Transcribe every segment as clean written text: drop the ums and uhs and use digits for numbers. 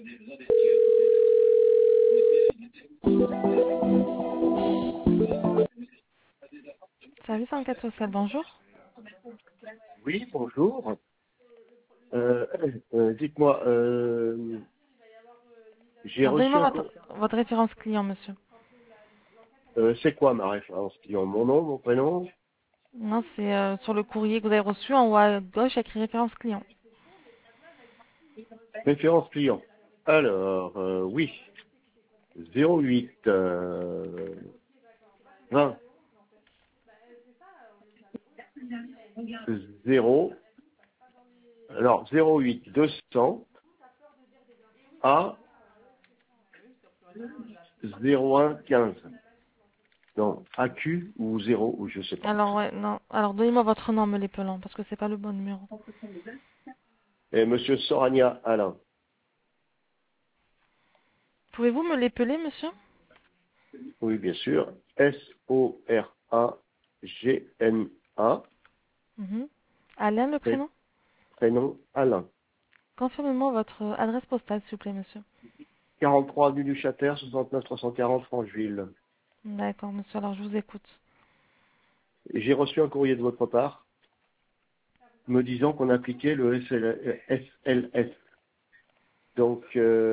Service enquête sociale, bonjour. Oui, bonjour. Dites-moi, j'ai Alors, reçu donnez-moi un... votre référence client, monsieur. c'est quoi ma référence client? Mon nom, mon prénom? Non, c'est sur le courrier que vous avez reçu, en haut à gauche, il y a écrit référence client. Référence client. Alors, oui, 08 20 0, alors 08 200 à 01 15. Non, AQ ou 0 ou je sais pas. Alors, ouais, non. Alors, donnez-moi votre nom, me l'épelant, parce que c'est pas le bon numéro. Et Monsieur Sorania Alain. Pouvez-vous me l'épeler, monsieur? Oui, bien sûr. Soragna. Mhm. Alain, le prénom? Prénom Alain. Confirmez-moi votre adresse postale, s'il vous plaît, monsieur. 43 avenue du Châter, 69 340 Francheville. D'accord, monsieur, alors je vous écoute. J'ai reçu un courrier de votre part me disant qu'on appliquait le SLS. Donc,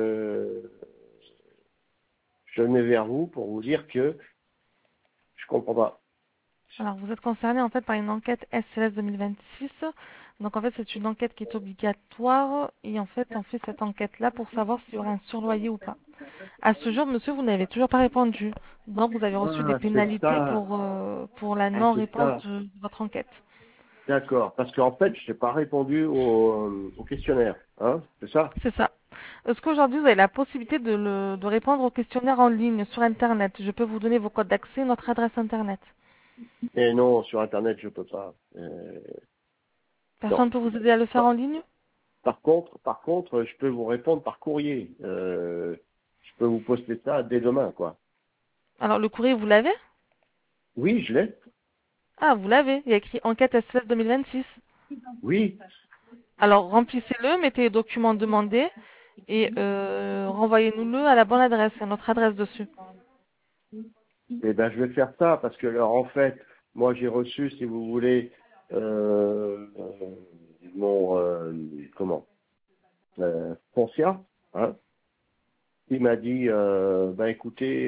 je venais vers vous pour vous dire que je comprends pas. Alors, vous êtes concerné en fait par une enquête SLS 2026. Donc, en fait, c'est une enquête qui est obligatoire et en fait, on fait cette enquête-là pour savoir s'il y aura un surloyer ou pas. À ce jour, monsieur, vous n'avez toujours pas répondu. Donc, vous avez reçu des Ah, c'est pénalités ça. pour la Ah, c'est non-réponse ça. de votre enquête. D'accord. Parce qu'en fait, je n'ai pas répondu au questionnaire. Hein, c'est ça? C'est ça. Est-ce qu'aujourd'hui, vous avez la possibilité de répondre au questionnaire en ligne sur Internet? Je peux vous donner vos codes d'accès, notre adresse Internet. Et non, sur Internet, je peux pas. Personne Non. ne peut vous aider à le faire en ligne? Par contre, je peux vous répondre par courrier. Je peux vous poster ça dès demain, quoi. Alors, le courrier, vous l'avez? Oui, je l'ai. Ah, vous l'avez. Il y a écrit enquête SLS 2026. Oui. Alors, remplissez-le, mettez les documents demandés et renvoyez-nous-le à la bonne adresse, à notre adresse dessus. Eh ben, je vais faire ça parce que, alors, en fait, moi, j'ai reçu, si vous voulez, euh, mon, comment, Foncia, hein, il m'a dit, ben, écoutez,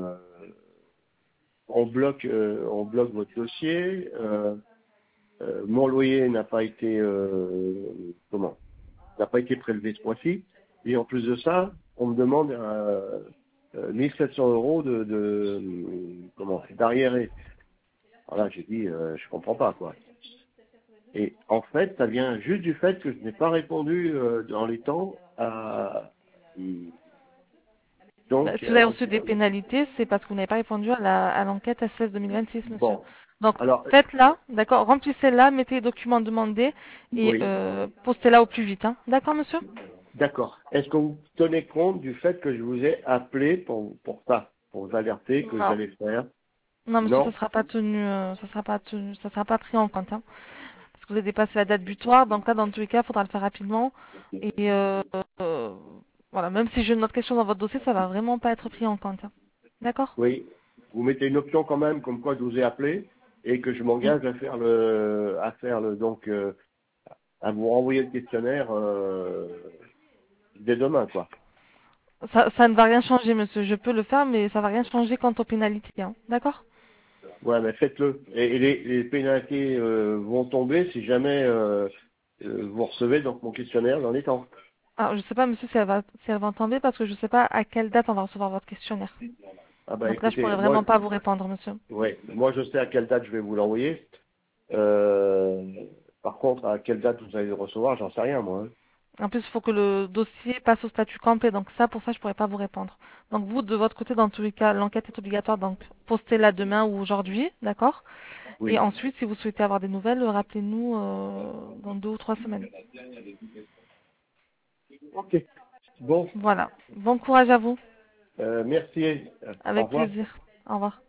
on bloque votre dossier. Mon loyer n'a pas été, n'a pas été prélevé ce mois-ci. Et en plus de ça, on me demande 1700 euros d'arriéré. Voilà, j'ai dit, je comprends pas, quoi. Et en fait, ça vient juste du fait que je n'ai pas répondu dans les temps à... Bah, Donc, si vous avez reçu des pénalités, c'est parce que vous n'avez pas répondu à l'enquête SLS 2026, monsieur. bon, Donc, alors, faites-la, d'accord, remplissez-la, mettez les documents demandés et oui, postez-la au plus vite, hein. D'accord, monsieur? d'accord. Est-ce que vous tenez compte du fait que je vous ai appelé pour ça, pour vous alerter que Non. j'allais faire? Non, monsieur, ça Non? sera pas tenu, ça sera pas pris en compte, hein. Parce que vous avez dépassé la date butoir, donc là, dans tous les cas, il faudra le faire rapidement. Et euh, voilà, même si j'ai une autre question dans votre dossier, ça va vraiment pas être pris en compte, hein. D'accord? Oui. Vous mettez une option quand même, comme quoi je vous ai appelé et que je Mm. m'engage donc, à vous renvoyer le questionnaire dès demain, quoi. Ça ne va rien changer, monsieur. Je peux le faire, mais ça va rien changer quant aux pénalités, hein. D'accord? Ouais, mais faites-le. Et les pénalités vont tomber si jamais vous recevez donc mon questionnaire dans les temps. Alors, je sais pas, monsieur, si elle va en tomber, parce que je sais pas à quelle date on va recevoir votre questionnaire. Ah bah Donc là, je écoutez, pourrais vraiment pas vous répondre, monsieur. moi je sais à quelle date je vais vous l'envoyer. Euh, Par contre, à quelle date vous allez le recevoir, j'en sais rien, moi. Hein. En plus, il faut que le dossier passe au statut complet. Donc ça, pour ça, je pourrais pas vous répondre. Donc vous, de votre côté, dans tous les cas, l'enquête est obligatoire. Donc postez-la demain ou aujourd'hui, d'accord? Et Oui. ensuite, si vous souhaitez avoir des nouvelles, rappelez-nous dans 2 ou 3 semaines. Ok. Bon, Voilà. Bon courage à vous. merci. Au Avec revoir. plaisir. Au revoir.